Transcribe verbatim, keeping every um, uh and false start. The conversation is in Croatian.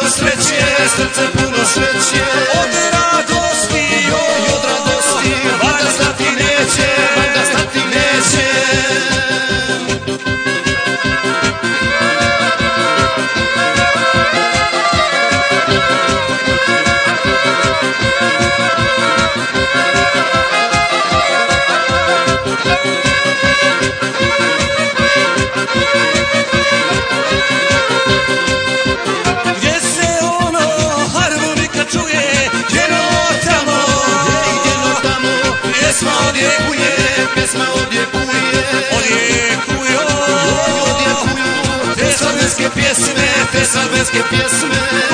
sreće, srce puno sreće. Od radosti, joj, od radosti, valjda stati neće, valjda stati neće. Pjesma odjekuje, pjesma odjekuje, odjekuju, odjekuju te slavenske pjesme, te slavenske pjesme.